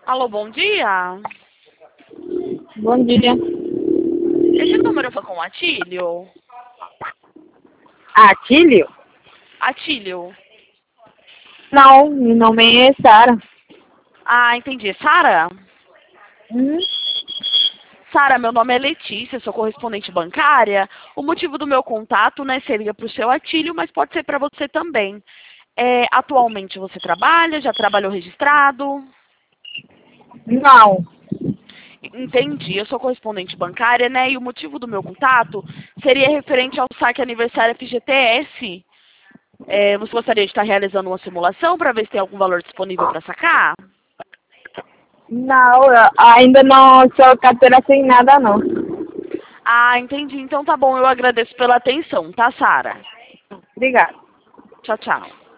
Alô, bom dia. Bom dia. Esse número foi com o Atílio? Atílio? Atílio. Não, meu nome é Sara. Ah, entendi. Sara? Hum? Sara, meu nome é Letícia, sou correspondente bancária. O motivo do meu contato, né, seria para o seu Atílio, mas pode ser para você também. Atualmente você trabalha? Já trabalhou registrado? Não. Entendi, eu sou correspondente bancária, né? E o motivo do meu contato seria referente ao saque aniversário FGTS. Você gostaria de estar realizando uma simulação para ver se tem algum valor disponível para sacar? Não, eu ainda não sou carteira assinada, não. Ah, entendi. Então tá bom, eu agradeço pela atenção, tá, Sara? Obrigada. Tchau, tchau.